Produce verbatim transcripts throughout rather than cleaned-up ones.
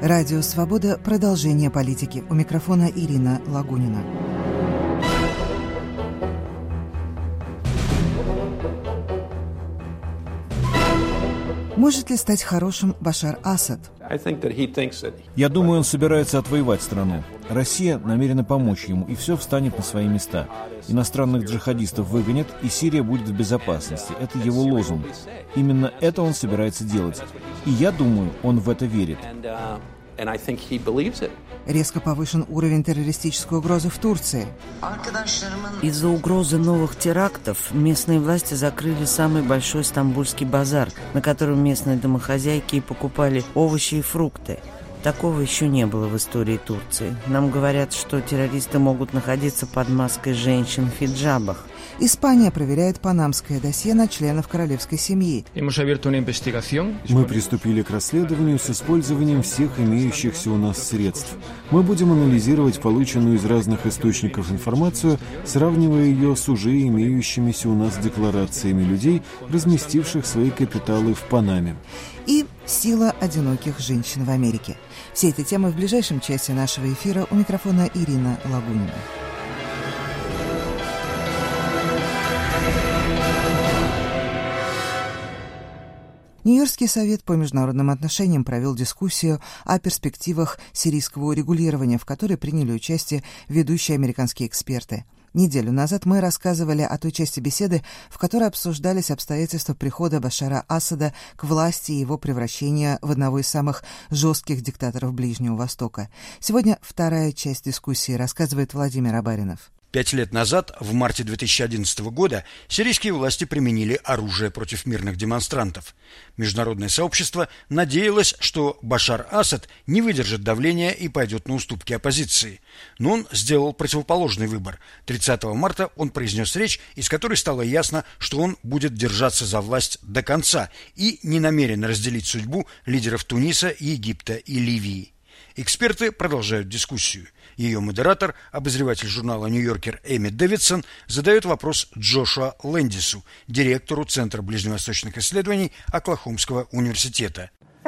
Радио «Свобода». Продолжение политики. У микрофона Ирина Лагунина. Может ли стать хорошим Башар Асад? Я думаю, он собирается отвоевать страну. Россия намерена помочь ему, и все встанет на свои места. Иностранных джихадистов выгонят, и Сирия будет в безопасности. Это его лозунг. Именно это он собирается делать. И я думаю, он в это верит. Резко повышен уровень террористической угрозы в Турции. Из-за угрозы новых терактов местные власти закрыли самый большой стамбульский базар, на котором местные домохозяйки и покупали овощи и фрукты. Такого еще не было в истории Турции. Нам говорят, что террористы могут находиться под маской женщин в хиджабах. Испания проверяет панамское досье на членов королевской семьи. Мы приступили к расследованию с использованием всех имеющихся у нас средств. Мы будем анализировать полученную из разных источников информацию, сравнивая ее с уже имеющимися у нас декларациями людей, разместивших свои капиталы в Панаме. И сила одиноких женщин в Америке. Все эти темы в ближайшем часе нашего эфира. У микрофона Ирина Лагунина. Нью-Йоркский совет по международным отношениям провел дискуссию о перспективах сирийского урегулирования, в которой приняли участие ведущие американские эксперты. Неделю назад мы рассказывали о той части беседы, в которой обсуждались обстоятельства прихода Башара Асада к власти и его превращения в одного из самых жестких диктаторов Ближнего Востока. Сегодня вторая часть дискуссии, рассказывает Владимир Абаринов. Пять лет назад, в марте две тысячи одиннадцатого года, сирийские власти применили оружие против мирных демонстрантов. Международное сообщество надеялось, что Башар Асад не выдержит давления и пойдет на уступки оппозиции. Но он сделал противоположный выбор. тридцатого марта он произнес речь, из которой стало ясно, что он будет держаться за власть до конца и не намерен разделить судьбу лидеров Туниса, Египта и Ливии. Эксперты продолжают дискуссию. Ее модератор, обозреватель журнала «Нью-Йоркер» Эми Дэвидсон, задает вопрос Джошуа Лэндису, директору Центра ближневосточных исследований Оклахомского университета.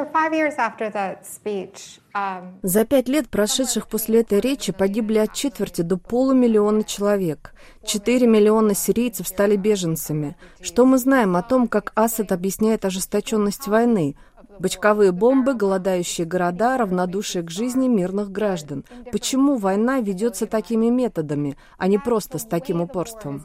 За пять лет, прошедших после этой речи, погибли от четверти до полумиллиона человек. Четыре миллиона сирийцев стали беженцами. Что мы знаем о том, как Асад объясняет ожесточенность войны? Бочковые бомбы, голодающие города, равнодушие к жизни мирных граждан. Почему война ведется такими методами, а не просто с таким упорством?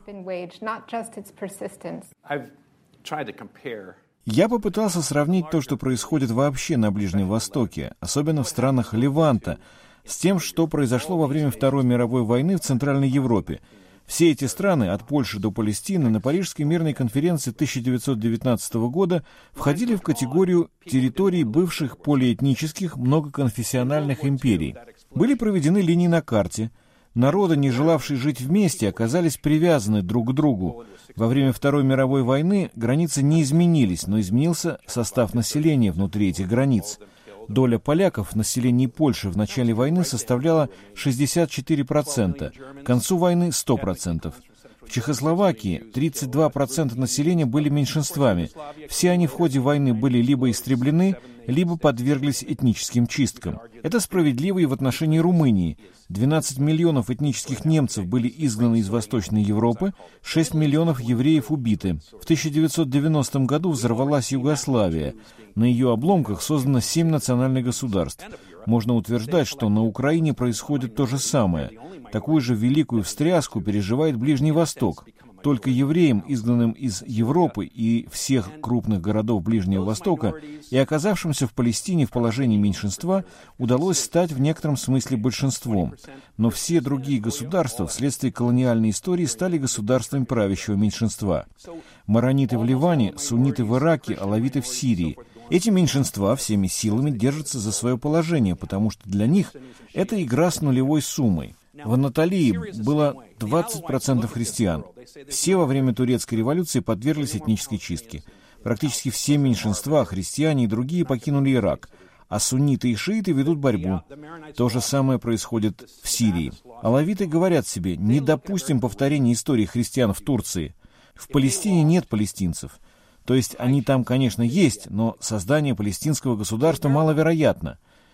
Я попытался сравнить то, что происходит вообще на Ближнем Востоке, особенно в странах Леванта, с тем, что произошло во время Второй мировой войны в Центральной Европе. Все эти страны, от Польши до Палестины, на Парижской мирной конференции тысяча девятьсот девятнадцатого года входили в категорию территорий бывших полиэтнических многоконфессиональных империй. Были проведены линии на карте. Народы, не желавшие жить вместе, оказались привязаны друг к другу. Во время Второй мировой войны границы не изменились, но изменился состав населения внутри этих границ. Доля поляков в населении Польши в начале войны составляла шестьдесят четыре процента, к концу войны сто процентов. В Чехословакии тридцать два процента населения были меньшинствами. Все они в ходе войны были либо истреблены, либо подверглись этническим чисткам. Это справедливо и в отношении Румынии. двенадцать миллионов этнических немцев были изгнаны из Восточной Европы, шесть миллионов евреев убиты. В тысяча девятьсот девяностом году взорвалась Югославия. На ее обломках создано семь национальных государств. Можно утверждать, что на Украине происходит то же самое. Такую же великую встряску переживает Ближний Восток. Только евреям, изгнанным из Европы и всех крупных городов Ближнего Востока и оказавшимся в Палестине в положении меньшинства, удалось стать в некотором смысле большинством. Но все другие государства вследствие колониальной истории стали государствами правящего меньшинства. Марониты в Ливане, сунниты в Ираке, алавиты в Сирии. Эти меньшинства всеми силами держатся за свое положение, потому что для них это игра с нулевой суммой. В Анатолии было двадцать процентов христиан. Все во время турецкой революции подверглись этнической чистке. Практически все меньшинства, христиане и другие, покинули Ирак, а сунниты и шииты ведут борьбу. То же самое происходит в Сирии. Алавиты говорят себе: не допустим повторения истории христиан в Турции. В Палестине нет палестинцев. То есть они там, конечно, есть, но создание палестинского государства маловероятно.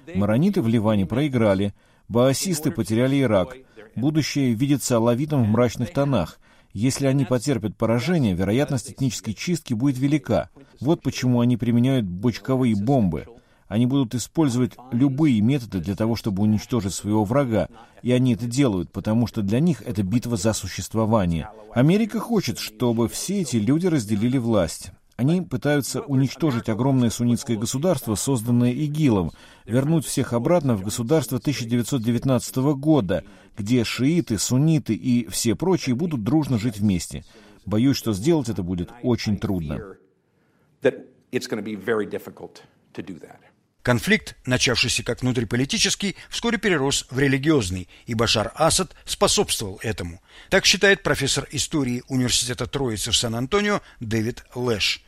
Марониты в Ливане проиграли, баасисты потеряли Ирак. Будущее видится алавитам в мрачных тонах. Если они потерпят поражение, вероятность этнической чистки будет велика. Вот почему они применяют бочковые бомбы. Они будут использовать любые методы для того, чтобы уничтожить своего врага. И они это делают, потому что для них это битва за существование. Америка хочет, чтобы все эти люди разделили власть. Они пытаются уничтожить огромное суннитское государство, созданное ИГИЛом, вернуть всех обратно в государство тысяча девятьсот девятнадцатого года, где шииты, сунниты и все прочие будут дружно жить вместе. Боюсь, что сделать это будет очень трудно. Конфликт, начавшийся как внутриполитический, вскоре перерос в религиозный, и Башар Асад способствовал этому. Так считает профессор истории Университета Троицы в Сан-Антонио Дэвид Лэш.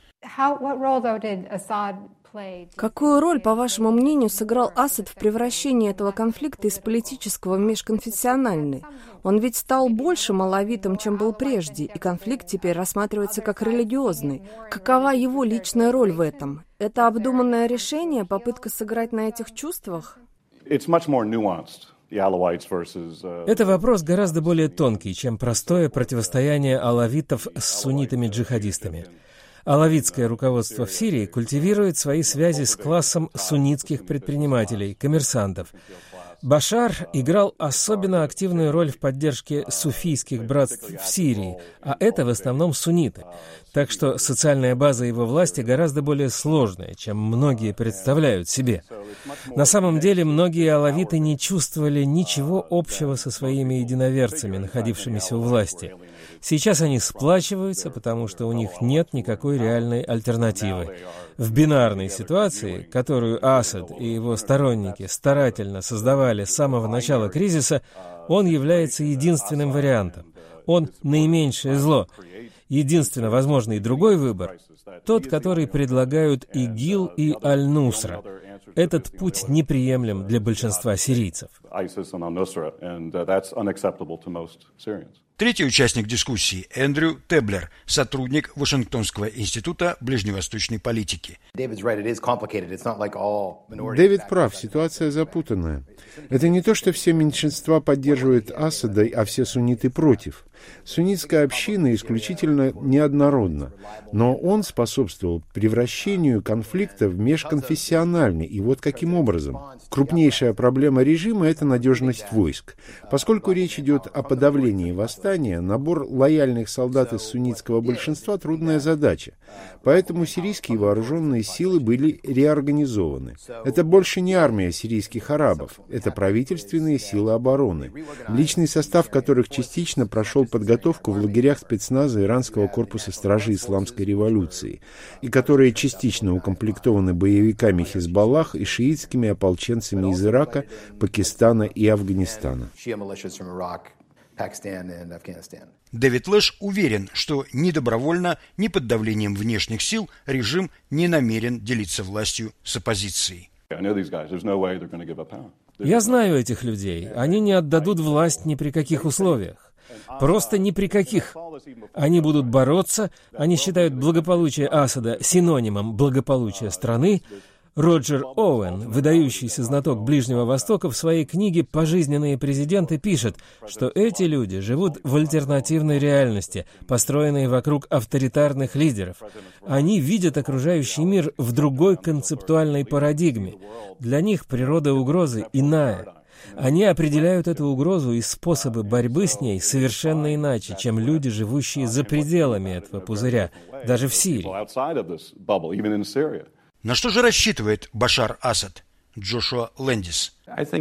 Какую роль, по вашему мнению, сыграл Асад в превращении этого конфликта из политического в межконфессиональный? Он ведь стал больше алавитом, чем был прежде, и конфликт теперь рассматривается как религиозный. Какова его личная роль в этом? Это обдуманное решение, попытка сыграть на этих чувствах? Это вопрос гораздо более тонкий, чем простое противостояние алавитов с суннитами-джихадистами. Алавитское руководство в Сирии культивирует свои связи с классом суннитских предпринимателей, коммерсантов. Башар играл особенно активную роль в поддержке суфийских братств в Сирии, а это в основном сунниты. Так что социальная база его власти гораздо более сложная, чем многие представляют себе. На самом деле, многие алавиты не чувствовали ничего общего со своими единоверцами, находившимися у власти. Сейчас они сплачиваются, потому что у них нет никакой реальной альтернативы. В бинарной ситуации, которую Асад и его сторонники старательно создавали с самого начала кризиса, он является единственным вариантом. Он наименьшее зло. Единственно возможный другой выбор — тот, который предлагают ИГИЛ и Аль-Нусра. Этот путь неприемлем для большинства сирийцев. Третий участник дискуссии – Эндрю Теблер, сотрудник Вашингтонского института ближневосточной политики. Дэвид прав, ситуация запутанная. Это не то, что все меньшинства поддерживают Асада, а все сунниты против. Суннитская община исключительно неоднородна, но он способствовал превращению конфликта в межконфессиональный. И вот каким образом. Крупнейшая проблема режима – это надежность войск. Поскольку речь идет о подавлении восстания, набор лояльных солдат из суннитского большинства – трудная задача. Поэтому сирийские вооруженные силы были реорганизованы. Это больше не армия сирийских арабов, это правительственные силы обороны, личный состав которых частично прошел подготовку в лагерях спецназа Иранского корпуса стражей Исламской революции, и которые частично укомплектованы боевиками Хизбаллах и шиитскими ополченцами из Ирака, Пакистана и Афганистана. Дэвид Лэш уверен, что ни добровольно, ни под давлением внешних сил режим не намерен делиться властью с оппозицией. Я знаю этих людей. Они не отдадут власть ни при каких условиях. Просто ни при каких. Они будут бороться, они считают благополучие Асада синонимом благополучия страны. Роджер Оуэн, выдающийся знаток Ближнего Востока, в своей книге «Пожизненные президенты» пишет, что эти люди живут в альтернативной реальности, построенной вокруг авторитарных лидеров. Они видят окружающий мир в другой концептуальной парадигме. Для них природа угрозы иная. Они определяют эту угрозу и способы борьбы с ней совершенно иначе, чем люди, живущие за пределами этого пузыря, даже в Сирии. На что же рассчитывает Башар Асад? Джошуа Лэндис.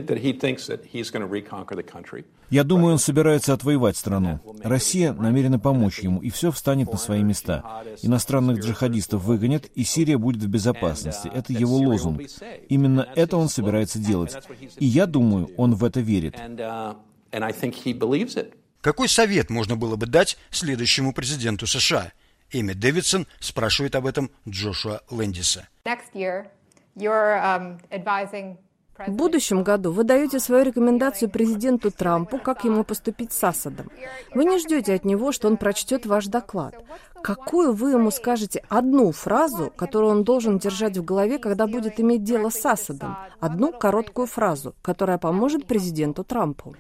Я думаю, он собирается отвоевать страну. Россия намерена помочь ему, и все встанет на свои места. Иностранных джихадистов выгонят, и Сирия будет в безопасности. Это его лозунг. Именно это он собирается делать. И я думаю, он в это верит. Какой совет можно было бы дать следующему президенту США? Эми Дэвидсон спрашивает об этом Джошуа Лэндиса. В будущем году вы даете свою рекомендацию президенту Трампу, как ему поступить с Асадом. Вы не ждете от него, что он прочтет ваш доклад. Какую вы ему скажете одну фразу, которую он должен держать в голове, когда будет иметь дело с Асадом? Одну короткую фразу, которая поможет президенту Трампу.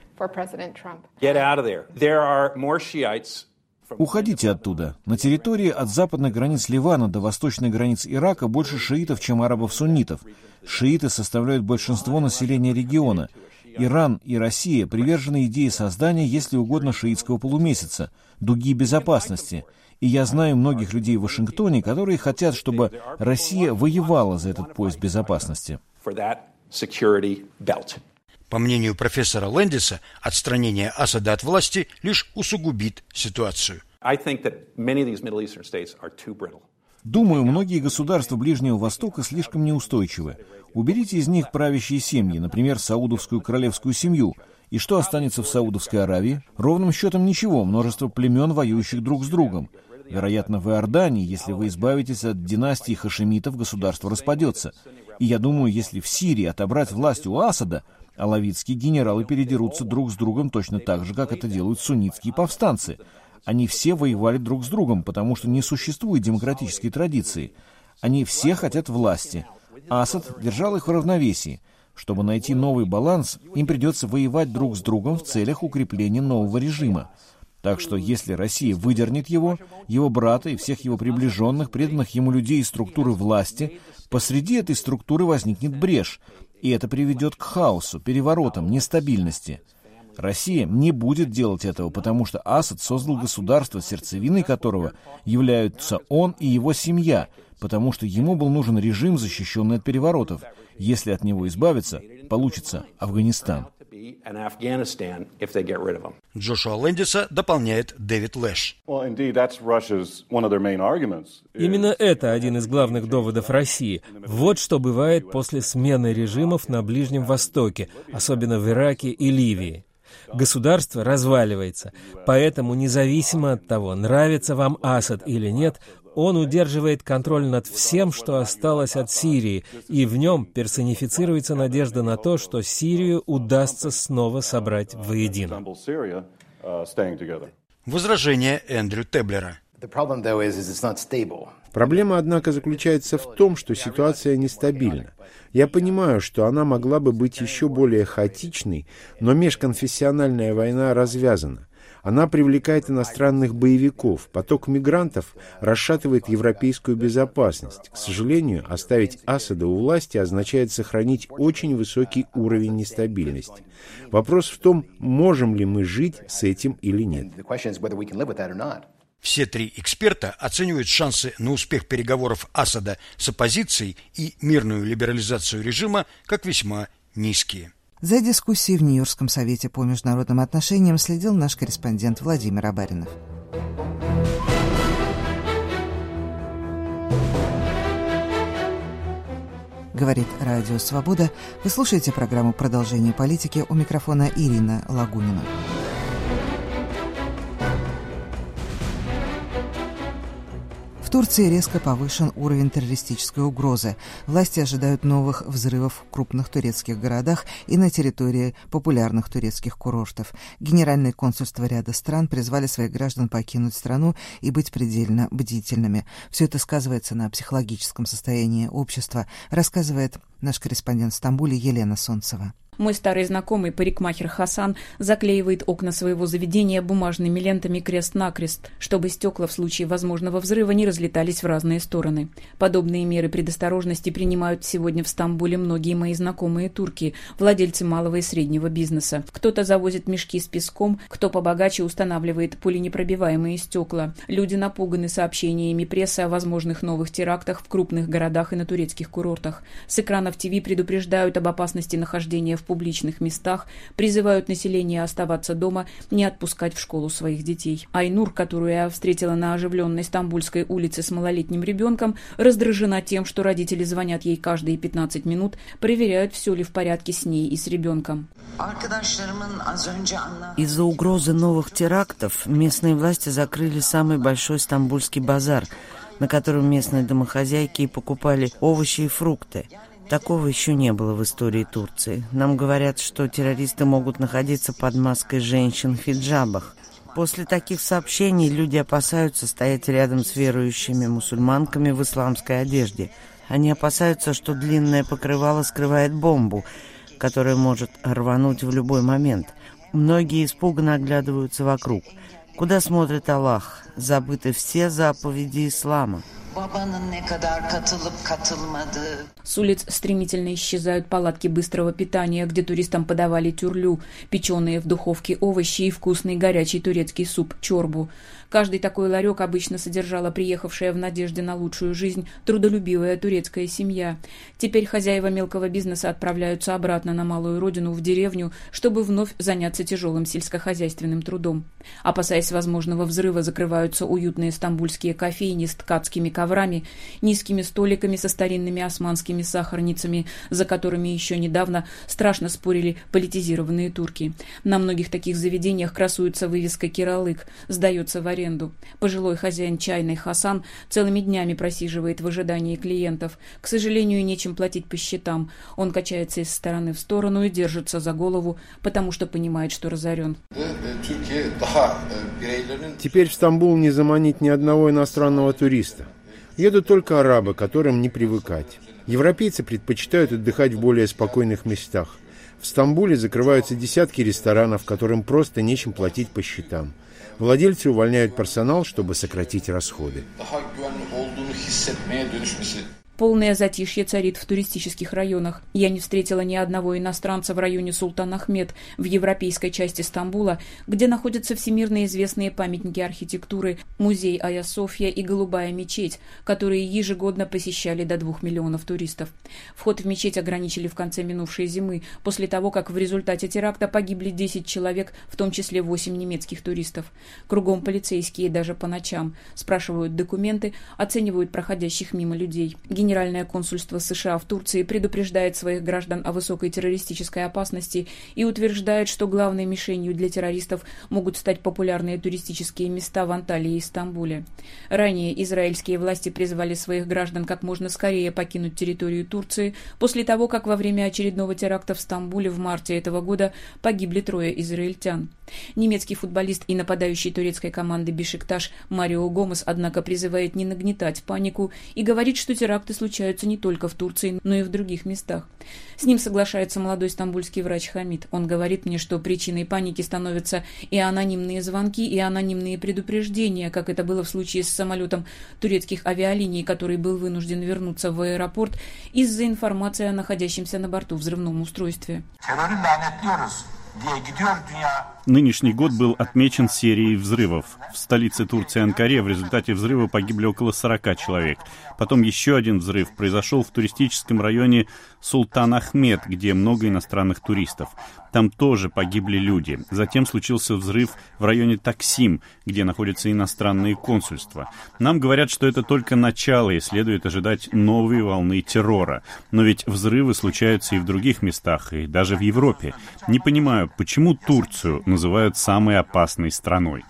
Уходите оттуда. На территории от западных границ Ливана до восточных границ Ирака больше шиитов, чем арабов-суннитов. Шииты составляют большинство населения региона. Иран и Россия привержены идее создания, если угодно, шиитского полумесяца, дуги безопасности. И я знаю многих людей в Вашингтоне, которые хотят, чтобы Россия воевала за этот пояс безопасности. По мнению профессора Лэндиса, отстранение Асада от власти лишь усугубит ситуацию. Думаю, многие государства Ближнего Востока слишком неустойчивы. Уберите из них правящие семьи, например, саудовскую королевскую семью. И что останется в Саудовской Аравии? Ровным счетом ничего, множество племен, воюющих друг с другом. Вероятно, в Иордании, если вы избавитесь от династии хашемитов, государство распадется. И я думаю, если в Сирии отобрать власть у Асада, алавитские генералы передерутся друг с другом точно так же, как это делают суннитские повстанцы. Они все воевали друг с другом, потому что не существует демократической традиции. Они все хотят власти. Асад держал их в равновесии. Чтобы найти новый баланс, им придется воевать друг с другом в целях укрепления нового режима. Так что если Россия выдернет его, его брата и всех его приближенных, преданных ему людей из структуры власти, посреди этой структуры возникнет брешь, и это приведет к хаосу, переворотам, нестабильности. Россия не будет делать этого, потому что Асад создал государство, сердцевиной которого являются он и его семья, потому что ему был нужен режим, защищенный от переворотов. Если от него избавиться, получится Афганистан. Джошуа Лэндиса дополняет Дэвид Лэш. Именно это один из главных доводов России. Вот что бывает после смены режимов на Ближнем Востоке, особенно в Ираке и Ливии. Государство разваливается, поэтому независимо от того, нравится вам Асад или нет, он удерживает контроль над всем, что осталось от Сирии, и в нем персонифицируется надежда на то, что Сирию удастся снова собрать воедино. Возражение Эндрю Теблера. Проблема, однако, заключается в том, что ситуация нестабильна. Я понимаю, что она могла бы быть еще более хаотичной, но межконфессиональная война развязана. Она привлекает иностранных боевиков. Поток мигрантов расшатывает европейскую безопасность. К сожалению, оставить Асада у власти означает сохранить очень высокий уровень нестабильности. Вопрос в том, можем ли мы жить с этим или нет. Все три эксперта оценивают шансы на успех переговоров Асада с оппозицией и мирную либерализацию режима как весьма низкие. За дискуссией в Нью-Йоркском совете по международным отношениям следил наш корреспондент Владимир Абаринов. Говорит Радио Свобода. Вы слушаете программу «Продолжение политики», у микрофона Ирина Лагунина. В Турции резко повышен уровень террористической угрозы. Власти ожидают новых взрывов в крупных турецких городах и на территории популярных турецких курортов. Генеральные консульства ряда стран призвали своих граждан покинуть страну и быть предельно бдительными. Все это сказывается на психологическом состоянии общества, рассказывает наш корреспондент в Стамбуле Елена Солнцева. Мой старый знакомый парикмахер Хасан заклеивает окна своего заведения бумажными лентами крест-накрест, чтобы стекла в случае возможного взрыва не разлетались в разные стороны. Подобные меры предосторожности принимают сегодня в Стамбуле многие мои знакомые турки, владельцы малого и среднего бизнеса. Кто-то завозит мешки с песком, кто побогаче устанавливает пуленепробиваемые стекла. Люди напуганы сообщениями прессы о возможных новых терактах в крупных городах и на турецких курортах. С экранов ТВ предупреждают об опасности нахождения в публичных местах, призывают население оставаться дома, не отпускать в школу своих детей. Айнур, которую я встретила на оживленной Стамбульской улице с малолетним ребенком, раздражена тем, что родители звонят ей каждые пятнадцать минут, проверяют, все ли в порядке с ней и с ребенком. Из-за угрозы новых терактов местные власти закрыли самый большой стамбульский базар, на котором местные домохозяйки и покупали овощи и фрукты. Такого еще не было в истории Турции. Нам говорят, что террористы могут находиться под маской женщин в хиджабах. После таких сообщений люди опасаются стоять рядом с верующими мусульманками в исламской одежде. Они опасаются, что длинное покрывало скрывает бомбу, которая может рвануть в любой момент. Многие испуганно оглядываются вокруг. Куда смотрит Аллах? Забыты все заповеди ислама. С улиц стремительно исчезают палатки быстрого питания, где туристам подавали тюрлю, печеные в духовке овощи и вкусный горячий турецкий суп чорбу. Каждый такой ларек обычно содержала приехавшая в надежде на лучшую жизнь трудолюбивая турецкая семья. Теперь хозяева мелкого бизнеса отправляются обратно на малую родину, в деревню, чтобы вновь заняться тяжелым сельскохозяйственным трудом. Опасаясь возможного взрыва, закрываются уютные стамбульские кофейни с ткацкими коврами, низкими столиками со старинными османскими сахарницами, за которыми еще недавно страшно спорили политизированные турки. На многих таких заведениях красуется вывеска «Киралык», сдается в аренду. Пожилой хозяин чайной Хасан целыми днями просиживает в ожидании клиентов. К сожалению, нечем платить по счетам. Он качается из стороны в сторону и держится за голову, потому что понимает, что разорен. Теперь в Стамбул не заманить ни одного иностранного туриста. Едут только арабы, которым не привыкать. Европейцы предпочитают отдыхать в более спокойных местах. В Стамбуле закрываются десятки ресторанов, которым просто нечем платить по счетам. Владельцы увольняют персонал, чтобы сократить расходы. Полное затишье царит в туристических районах. Я не встретила ни одного иностранца в районе Султан-Ахмед в европейской части Стамбула, где находятся всемирно известные памятники архитектуры, музей Айя-Софья и Голубая мечеть, которые ежегодно посещали до двух миллионов туристов. Вход в мечеть ограничили в конце минувшей зимы, после того, как в результате теракта погибли десять человек, в том числе восемь немецких туристов. Кругом полицейские даже по ночам. Спрашивают документы, оценивают проходящих мимо людей. Генеральное консульство США в Турции предупреждает своих граждан о высокой террористической опасности и утверждает, что главной мишенью для террористов могут стать популярные туристические места в Анталии и Стамбуле. Ранее израильские власти призвали своих граждан как можно скорее покинуть территорию Турции после того, как во время очередного теракта в Стамбуле в марте этого года погибли трое израильтян. Немецкий футболист и нападающий турецкой команды Бешикташ Марио Гомес, однако, призывает не нагнетать панику и говорит, что теракты случаются не только в Турции, но и в других местах. С ним соглашается молодой стамбульский врач Хамид. Он говорит мне, что причиной паники становятся и анонимные звонки, и анонимные предупреждения, как это было в случае с самолетом турецких авиалиний, который был вынужден вернуться в аэропорт из-за информации о находящемся на борту взрывном устройстве. Нынешний год был отмечен серией взрывов. В столице Турции Анкаре в результате взрыва погибли около сорока человек. Потом еще один взрыв произошел в туристическом районе Султан-Ахмед, где много иностранных туристов. Там тоже погибли люди. Затем случился взрыв в районе Таксим, где находятся иностранные консульства. Нам говорят, что это только начало, и следует ожидать новой волны террора. Но ведь взрывы случаются и в других местах, и даже в Европе. Не понимаю, почему Турцию называют самой опасной страной.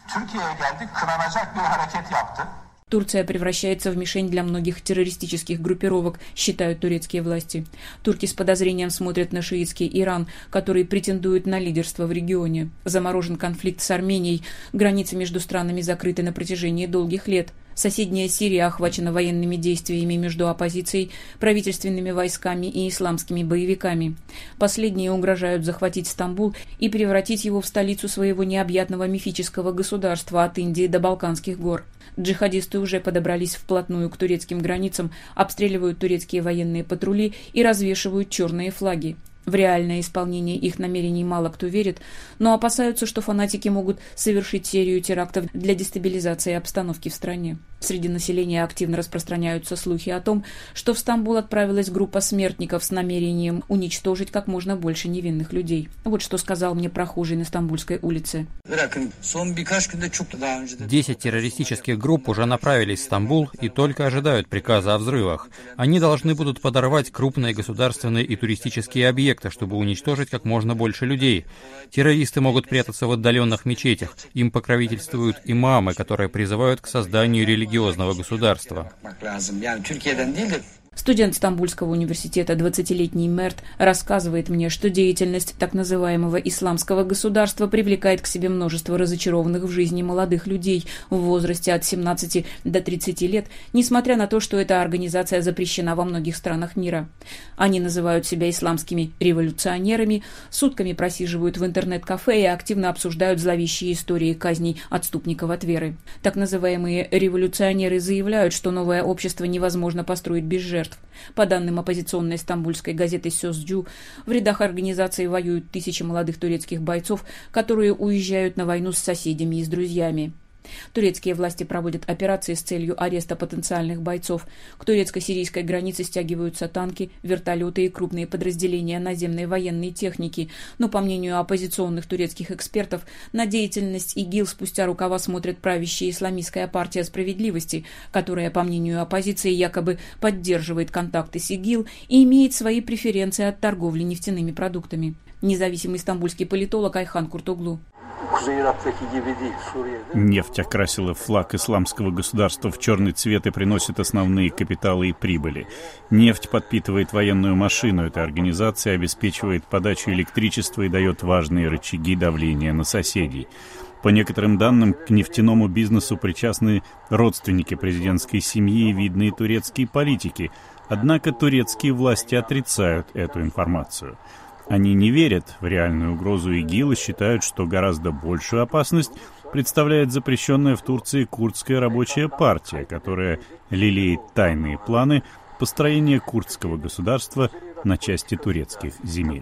Турция превращается в мишень для многих террористических группировок, считают турецкие власти. Турки с подозрением смотрят на шиитский Иран, который претендует на лидерство в регионе. Заморожен конфликт с Арменией, границы между странами закрыты на протяжении долгих лет. Соседняя Сирия охвачена военными действиями между оппозицией, правительственными войсками и исламскими боевиками. Последние угрожают захватить Стамбул и превратить его в столицу своего необъятного мифического государства от Индии до Балканских гор. Джихадисты уже подобрались вплотную к турецким границам, обстреливают турецкие военные патрули и развешивают черные флаги. В реальное исполнение их намерений мало кто верит, но опасаются, что фанатики могут совершить серию терактов для дестабилизации обстановки в стране. Среди населения активно распространяются слухи о том, что в Стамбул отправилась группа смертников с намерением уничтожить как можно больше невинных людей. Вот что сказал мне прохожий на Стамбульской улице. Десять террористических групп уже направились в Стамбул и только ожидают приказа о взрывах. Они должны будут подорвать крупные государственные и туристические объекты, чтобы уничтожить как можно больше людей. Террористы могут прятаться в отдаленных мечетях. Им покровительствуют имамы, которые призывают к созданию религиозного государства. Студент Стамбульского университета, двадцатилетний Мерт, рассказывает мне, что деятельность так называемого исламского государства привлекает к себе множество разочарованных в жизни молодых людей в возрасте от семнадцати до тридцати лет, несмотря на то, что эта организация запрещена во многих странах мира. Они называют себя исламскими революционерами, сутками просиживают в интернет-кафе и активно обсуждают зловещие истории казней отступников от веры. Так называемые революционеры заявляют, что новое общество невозможно построить без жертв. По данным оппозиционной стамбульской газеты «Сөзчү», в рядах организации воюют тысячи молодых турецких бойцов, которые уезжают на войну с соседями и с друзьями. Турецкие власти проводят операции с целью ареста потенциальных бойцов. К турецко-сирийской границе стягиваются танки, вертолеты и крупные подразделения наземной военной техники. Но, по мнению оппозиционных турецких экспертов, на деятельность ИГИЛ спустя рукава смотрит правящая исламистская партия справедливости, которая, по мнению оппозиции, якобы поддерживает контакты с ИГИЛ и имеет свои преференции от торговли нефтяными продуктами. Независимый стамбульский политолог Айхан Куртоглу. Нефть окрасила флаг исламского государства в черный цвет и приносит основные капиталы и прибыли. Нефть подпитывает военную машину этой организации, обеспечивает подачу электричества и дает важные рычаги давления на соседей. По некоторым данным, к нефтяному бизнесу причастны родственники президентской семьи и видные турецкие политики. Однако турецкие власти отрицают эту информацию. Они не верят в реальную угрозу ИГИЛ и считают, что гораздо большую опасность представляет запрещенная в Турции курдская рабочая партия, которая лелеет тайные планы построения курдского государства на части турецких земель.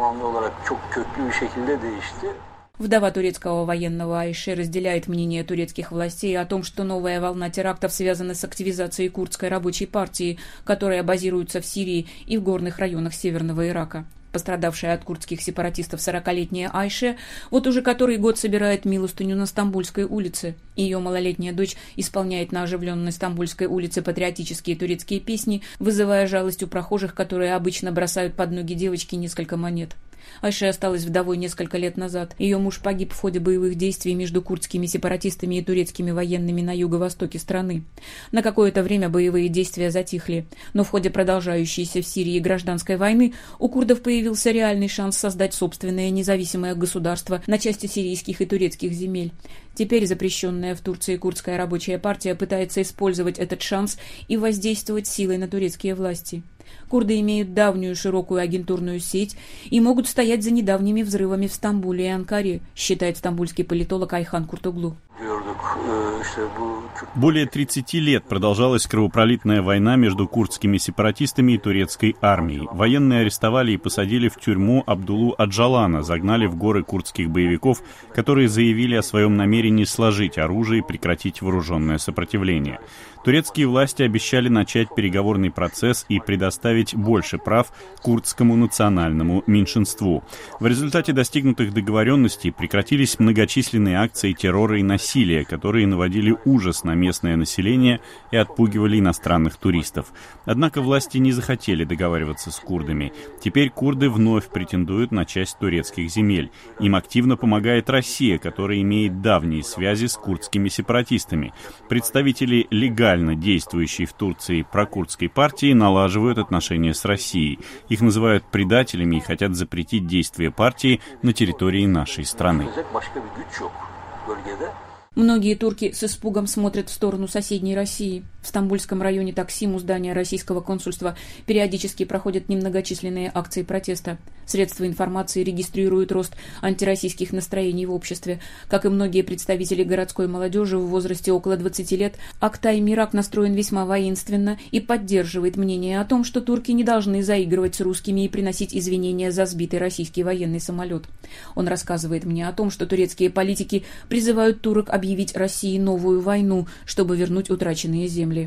Вдова турецкого военного Айше разделяет мнение турецких властей о том, что новая волна терактов связана с активизацией курдской рабочей партии, которая базируется в Сирии и в горных районах северного Ирака. Пострадавшая от курдских сепаратистов сорокалетняя Айше вот уже который год собирает милостыню на Стамбульской улице. Ее малолетняя дочь исполняет на оживленной Стамбульской улице патриотические турецкие песни, вызывая жалость у прохожих, которые обычно бросают под ноги девочки несколько монет. Айше осталась вдовой несколько лет назад. Ее муж погиб в ходе боевых действий между курдскими сепаратистами и турецкими военными на юго-востоке страны. На какое-то время боевые действия затихли, но в ходе продолжающейся в Сирии гражданской войны у курдов появился реальный шанс создать собственное независимое государство на части сирийских и турецких земель. Теперь запрещенная в Турции курдская рабочая партия пытается использовать этот шанс и воздействовать силой на турецкие власти. Курды имеют давнюю широкую агентурную сеть и могут стоять за недавними взрывами в Стамбуле и Анкаре, считает стамбульский политолог Айхан Куртоглу. Более тридцати лет продолжалась кровопролитная война между курдскими сепаратистами и турецкой армией. Военные арестовали и посадили в тюрьму Абдулу Аджалана, загнали в горы курдских боевиков, которые заявили о своем намерении сложить оружие и прекратить вооруженное сопротивление. Турецкие власти обещали начать переговорный процесс и предоставить больше прав курдскому национальному меньшинству. В результате достигнутых договоренностей прекратились многочисленные акции террора и насилия, которые наводили ужас на местное население и отпугивали иностранных туристов. Однако власти не захотели договариваться с курдами. Теперь курды вновь претендуют на часть турецких земель. Им активно помогает Россия, которая имеет давние связи с курдскими сепаратистами. Представители легально действующей в Турции прокурдской партии налаживают отношения с Россией. Их называют предателями и хотят запретить действия партии на территории нашей страны. Многие турки с испугом смотрят в сторону соседней России. В Стамбульском районе Таксим у здания российского консульства периодически проходят немногочисленные акции протеста. Средства информации регистрируют рост антироссийских настроений в обществе. Как и многие представители городской молодежи в возрасте около двадцати лет, Актай Мирак настроен весьма воинственно и поддерживает мнение о том, что турки не должны заигрывать с русскими и приносить извинения за сбитый российский военный самолет. Он рассказывает мне о том, что турецкие политики призывают турок объявить России новую войну, чтобы вернуть утраченные земли.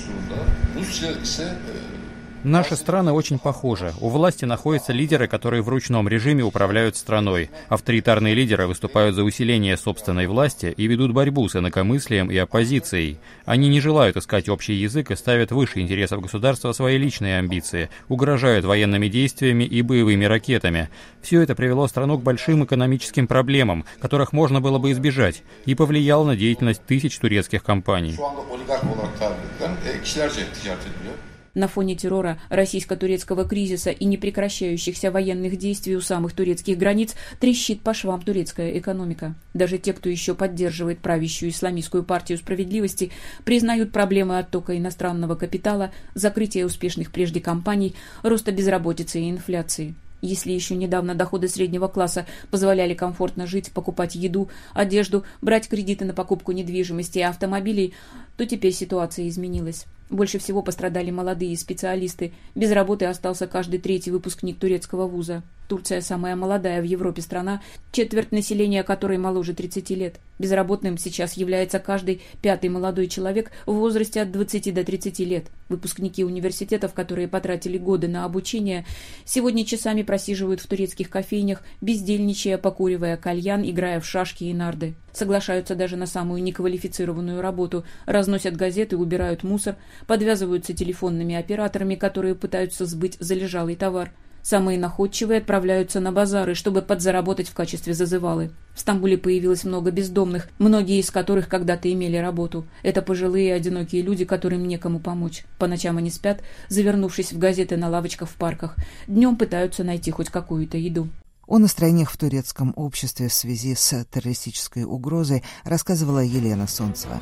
Наши страны очень похожи. У власти находятся лидеры, которые в ручном режиме управляют страной. Авторитарные лидеры выступают за усиление собственной власти и ведут борьбу с инакомыслием и оппозицией. Они не желают искать общий язык и ставят выше интересов государства свои личные амбиции, угрожают военными действиями и боевыми ракетами. Все это привело страну к большим экономическим проблемам, которых можно было бы избежать, и повлияло на деятельность тысяч турецких компаний. На фоне террора, российско-турецкого кризиса и непрекращающихся военных действий у самых турецких границ трещит по швам турецкая экономика. Даже те, кто еще поддерживает правящую исламистскую партию справедливости, признают проблемы оттока иностранного капитала, закрытия успешных прежде компаний, роста безработицы и инфляции. Если еще недавно доходы среднего класса позволяли комфортно жить, покупать еду, одежду, брать кредиты на покупку недвижимости и автомобилей, то теперь ситуация изменилась. Больше всего пострадали молодые специалисты. Без работы остался каждый третий выпускник турецкого вуза. Турция самая молодая в Европе страна, четверть населения которой моложе тридцати лет. Безработным сейчас является каждый пятый молодой человек в возрасте от двадцати до тридцати лет. Выпускники университетов, которые потратили годы на обучение, сегодня часами просиживают в турецких кофейнях, бездельничая, покуривая кальян, играя в шашки и нарды. Соглашаются даже на самую неквалифицированную работу, разносят газеты, убирают мусор, подвязываются телефонными операторами, которые пытаются сбыть залежалый товар. Самые находчивые отправляются на базары, чтобы подзаработать в качестве зазывалы. В Стамбуле появилось много бездомных, многие из которых когда-то имели работу. Это пожилые одинокие люди, которым некому помочь. По ночам они спят, завернувшись в газеты на лавочках в парках. Днем пытаются найти хоть какую-то еду. О настроениях в турецком обществе в связи с террористической угрозой рассказывала Елена Солнцева.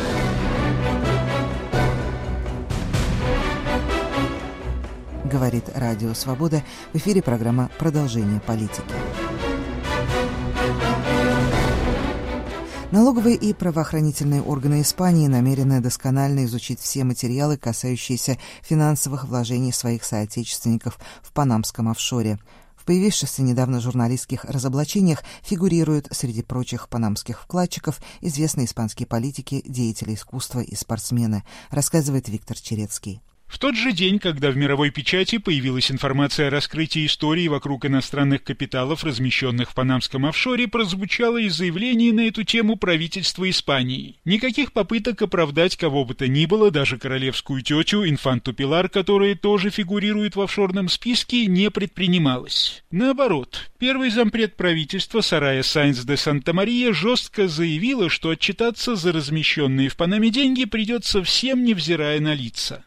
Говорит Радио Свобода. В эфире программа «Продолжение политики». Налоговые и правоохранительные органы Испании намерены досконально изучить все материалы, касающиеся финансовых вложений своих соотечественников в панамском офшоре. В появившихся недавно журналистских разоблачениях фигурируют среди прочих панамских вкладчиков известные испанские политики, деятели искусства и спортсмены, рассказывает Виктор Черецкий. В тот же день, когда в мировой печати появилась информация о раскрытии истории вокруг иностранных капиталов, размещенных в панамском офшоре, прозвучало и заявление на эту тему правительства Испании. Никаких попыток оправдать кого бы то ни было, даже королевскую тетю, инфанту Пилар, которая тоже фигурирует в офшорном списке, не предпринималось. Наоборот, первый зампред правительства Сорайя Сайнс де Санта-Мария жестко заявила, что отчитаться за размещенные в Панаме деньги придется всем, невзирая на лица.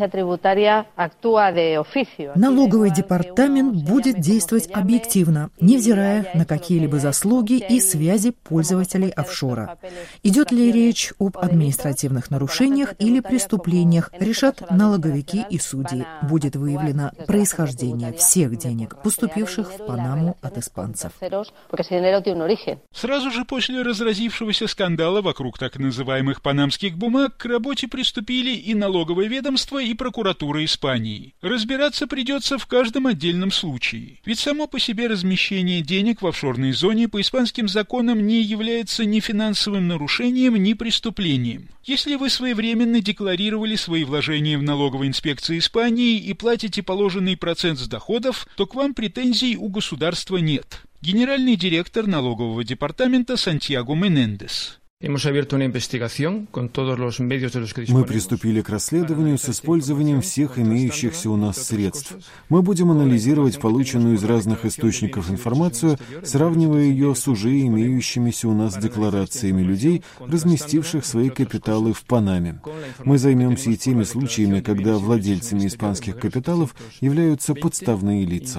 Налоговый департамент будет действовать объективно, невзирая на какие-либо заслуги и связи пользователей офшора. Идет ли речь об административных нарушениях или преступлениях, решат налоговики и судьи. Будет выявлено происхождение всех денег, поступивших в Панаму от испанцев. Сразу же после разразившегося скандала вокруг так называемых панамских бумаг к работе приступили и налоговое ведомство, и прокуратура Испании. Разбираться придется в каждом отдельном случае. Ведь само по себе размещение денег в офшорной зоне по испанским законам не является ни финансовым нарушением, ни преступлением. Если вы своевременно декларировали свои вложения в налоговой инспекции Испании и платите положенный процент с доходов, то к вам претензий у государства нет. Генеральный директор налогового департамента Сантьяго Менендес. Мы приступили к расследованию с использованием всех имеющихся у нас средств. Мы будем анализировать полученную из разных источников информацию, сравнивая ее с уже имеющимися у нас декларациями людей, разместивших свои капиталы в Панаме. Мы займемся и теми случаями, когда владельцами испанских капиталов являются подставные лица.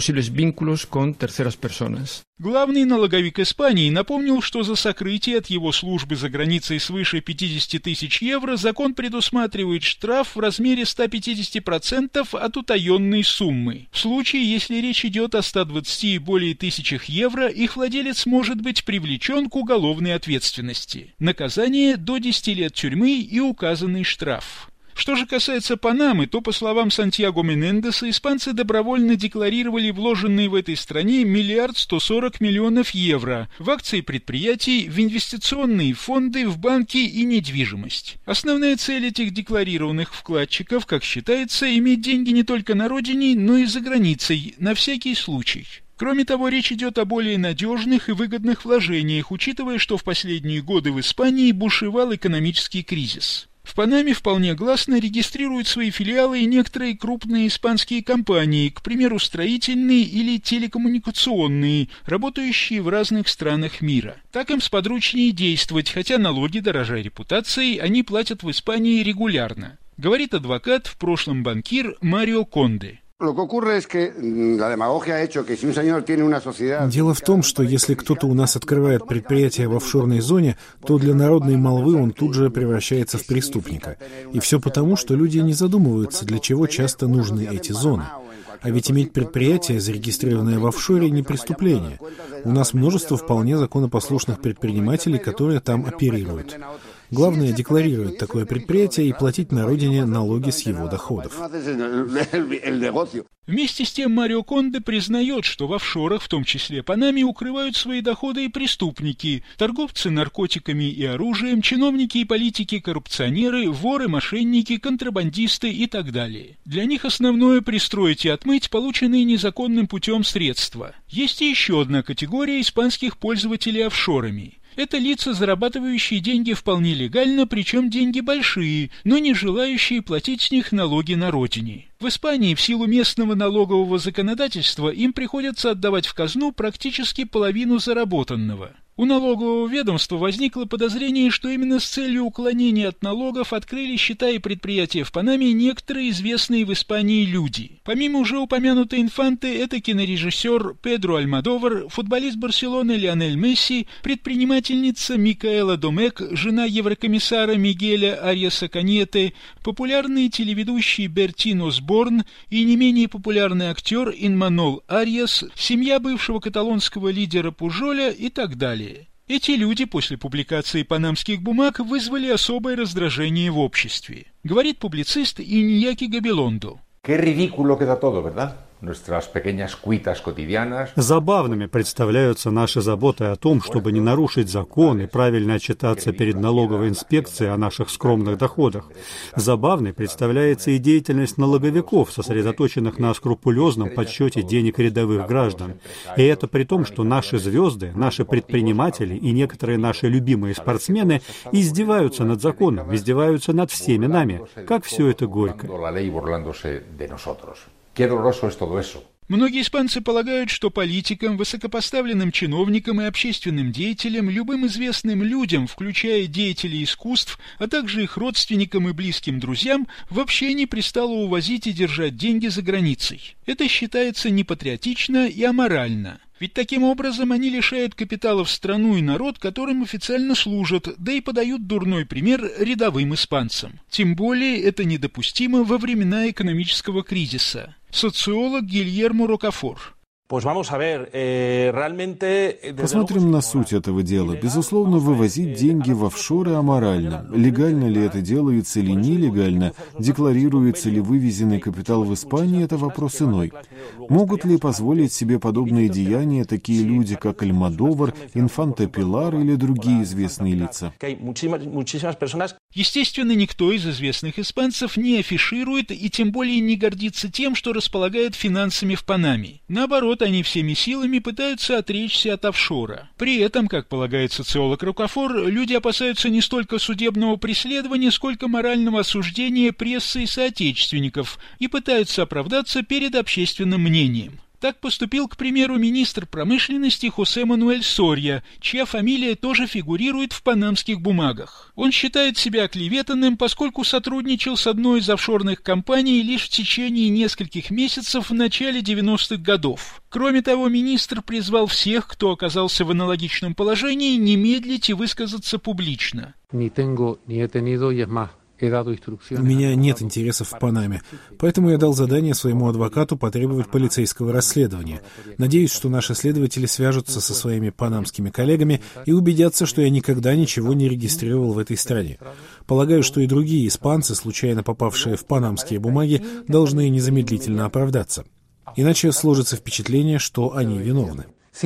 Главный налоговик Испании напомнил, что за сокрытие от его службы за границей свыше пятидесяти тысяч евро закон предусматривает штраф в размере ста пятидесяти процентов от утаенной суммы. В случае, если речь идет о ста двадцати и более тысячах евро, их владелец может быть привлечен к уголовной ответственности. Наказание до десяти лет тюрьмы и указанный штраф. Что же касается Панамы, то, по словам Сантьяго Менендеса, испанцы добровольно декларировали вложенные в этой стране миллиард сто сорок миллионов евро в акции предприятий, в инвестиционные фонды, в банки и недвижимость. Основная цель этих декларированных вкладчиков, как считается, иметь деньги не только на родине, но и за границей, на всякий случай. Кроме того, речь идет о более надежных и выгодных вложениях, учитывая, что в последние годы в Испании бушевал экономический кризис. В Панаме вполне гласно регистрируют свои филиалы и некоторые крупные испанские компании, к примеру, строительные или телекоммуникационные, работающие в разных странах мира. Так им сподручнее действовать, хотя налоги, дорожа репутацией, они платят в Испании регулярно. говорит адвокат, в прошлом банкир Марио Конде. Дело в том, что если кто-то у нас открывает предприятие в офшорной зоне, то для народной молвы он тут же превращается в преступника. И все потому, что люди не задумываются, для чего часто нужны эти зоны. А ведь иметь предприятие, зарегистрированное в офшоре, не преступление. У нас множество вполне законопослушных предпринимателей, которые там оперируют. Главное — декларировать такое предприятие и платить на родине налоги с его доходов. Вместе с тем Марио Конде признает, что в офшорах, в том числе Панаме, укрывают свои доходы и преступники, торговцы наркотиками и оружием, чиновники и политики, коррупционеры, воры, мошенники, контрабандисты и так далее. Для них основное — пристроить и отмыть полученные незаконным путем средства. Есть и еще одна категория испанских пользователей офшорами. Это лица, зарабатывающие деньги вполне легально, причем деньги большие, но не желающие платить с них налоги на родине. В Испании в силу местного налогового законодательства им приходится отдавать в казну практически половину заработанного. У налогового ведомства возникло подозрение, что именно с целью уклонения от налогов открыли счета и предприятия в Панаме некоторые известные в Испании люди. Помимо уже упомянутой инфанты, это кинорежиссер Педро Альмодовар, футболист Барселоны Лионель Месси, предпринимательница Микаэла Домек, жена еврокомиссара Мигеля Ариаса Каньете, популярный телеведущий Бертин Осборн и не менее популярный актер Инманол Ариас, семья бывшего каталонского лидера Пужоля и так далее. Эти люди после публикации панамских бумаг вызвали особое раздражение в обществе, говорит публицист Иньяки Габелондо. Забавными представляются наши заботы о том, чтобы не нарушить закон и правильно отчитаться перед налоговой инспекцией о наших скромных доходах. Забавной представляется и деятельность налоговиков, сосредоточенных на скрупулезном подсчете денег рядовых граждан. И это при том, что наши звезды, наши предприниматели и некоторые наши любимые спортсмены издеваются над законом, издеваются над всеми нами. Как все это горько. Многие испанцы полагают, что политикам, высокопоставленным чиновникам и общественным деятелям, любым известным людям, включая деятелей искусств, а также их родственникам и близким друзьям, вообще не пристало увозить и держать деньги за границей. Это считается непатриотично и аморально. Ведь таким образом они лишают капиталов страну и народ, которым официально служат, да и подают дурной пример рядовым испанцам. Тем более это недопустимо во времена экономического кризиса. Социолог Гильермо Рокафор. Посмотрим на суть этого дела. Безусловно, вывозить деньги в офшоры аморально. Легально ли это делается или нелегально, декларируется ли вывезенный капитал в Испании, это вопрос иной. Могут ли позволить себе подобные деяния такие люди, как Альмодовар, Инфанта Пилар или другие известные лица? Естественно, никто из известных испанцев не афиширует и тем более не гордится тем, что располагает финансами в Панаме. Наоборот, они всеми силами пытаются отречься от офшора. При этом, как полагает социолог Рокафор, люди опасаются не столько судебного преследования, сколько морального осуждения прессы и соотечественников и пытаются оправдаться перед общественным мнением. Так поступил, к примеру, министр промышленности Хосе Мануэль Сорья, чья фамилия тоже фигурирует в панамских бумагах. Он считает себя оклеветанным, поскольку сотрудничал с одной из офшорных компаний лишь в течение нескольких месяцев в начале девяностых годов. Кроме того, министр призвал всех, кто оказался в аналогичном положении, не медлить и высказаться публично. У меня нет интересов в Панаме, поэтому я дал задание своему адвокату потребовать полицейского расследования. Надеюсь, что наши следователи свяжутся со своими панамскими коллегами и убедятся, что я никогда ничего не регистрировал в этой стране. Полагаю, что и другие испанцы, случайно попавшие в панамские бумаги, должны незамедлительно оправдаться. Иначе сложится впечатление, что они виновны.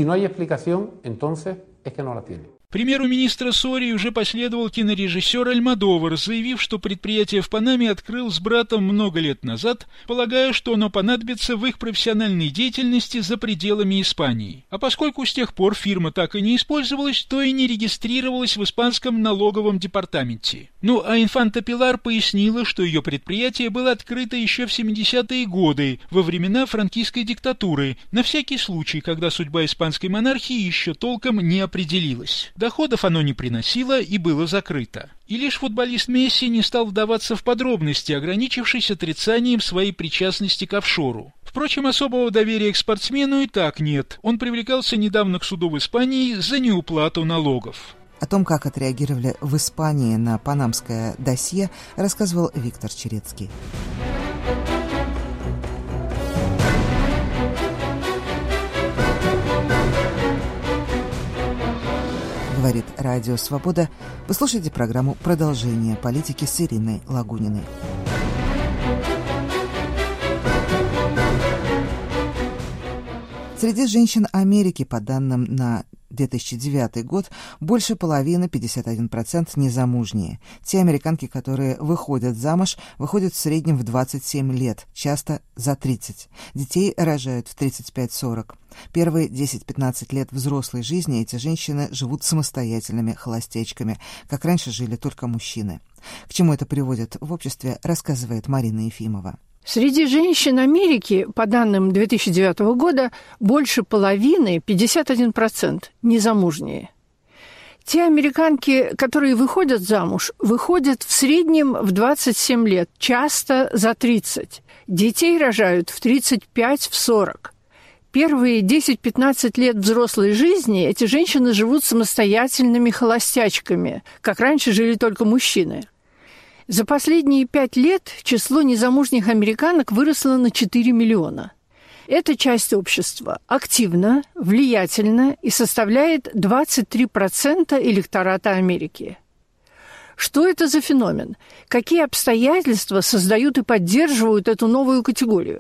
К примеру министра Сории уже последовал кинорежиссер Альмодовар, заявив, что предприятие в Панаме открыл с братом много лет назад, полагая, что оно понадобится в их профессиональной деятельности за пределами Испании. А поскольку с тех пор фирма так и не использовалась, то и не регистрировалась в испанском налоговом департаменте. Ну а Инфанта Пилар пояснила, что ее предприятие было открыто еще в семидесятые годы, во времена франкистской диктатуры, на всякий случай, когда судьба испанской монархии еще толком не определилась. Доходов оно не приносило и было закрыто. И лишь футболист Месси не стал вдаваться в подробности, ограничившись отрицанием своей причастности к офшору. Впрочем, особого доверия к спортсмену и так нет. Он привлекался недавно к суду в Испании за неуплату налогов. О том, как отреагировали в Испании на панамское досье, рассказывал Виктор Черецкий. Говорит Радио Свобода. Вы слушаете программу «Продолжение политики» с Ириной Лагуниной. Среди женщин Америки, по данным на две тысячи девятый год, больше половины, пятьдесят один процент, незамужние. Те американки, которые выходят замуж, выходят в среднем в двадцать семь лет, часто за тридцать. Детей рожают в тридцать пять сорок. Первые десять-пятнадцать лет взрослой жизни эти женщины живут самостоятельными холостячками, как раньше жили только мужчины. К чему это приводит в обществе, рассказывает Марина Ефимова. Среди женщин Америки, по данным две тысячи девятого года, больше половины, пятьдесят один процент, незамужние. Те американки, которые выходят замуж, выходят в среднем в двадцать семь лет, часто за тридцать. Детей рожают в тридцать пять сорок. Первые десять-пятнадцать лет взрослой жизни эти женщины живут самостоятельными холостячками, как раньше жили только мужчины. За последние пять лет число незамужних американок выросло на четыре миллиона. Эта часть общества активна, влиятельна и составляет двадцать три процента электората Америки. Что это за феномен? Какие обстоятельства создают и поддерживают эту новую категорию?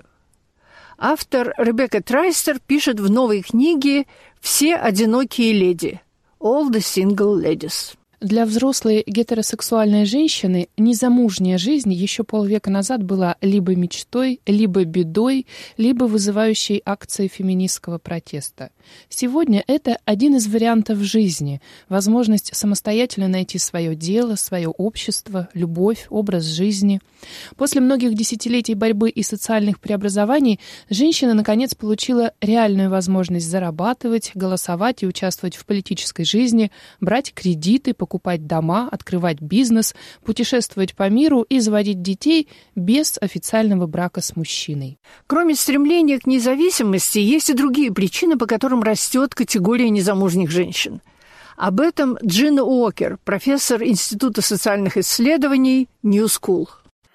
Автор Ребекка Трайстер пишет в новой книге «Все одинокие леди» «All the Single Ladies». Для взрослой гетеросексуальной женщины незамужняя жизнь еще полвека назад была либо мечтой, либо бедой, либо вызывающей акцией феминистского протеста. Сегодня это один из вариантов жизни, возможность самостоятельно найти свое дело, свое общество, любовь, образ жизни. После многих десятилетий борьбы и социальных преобразований женщина, наконец, получила реальную возможность зарабатывать, голосовать и участвовать в политической жизни, брать кредиты, покупать дома, открывать бизнес, путешествовать по миру и заводить детей без официального брака с мужчиной. Кроме стремления к независимости, есть и другие причины, по которым растет категория незамужних женщин. Об этом Джина Уокер, профессор Института социальных исследований New School.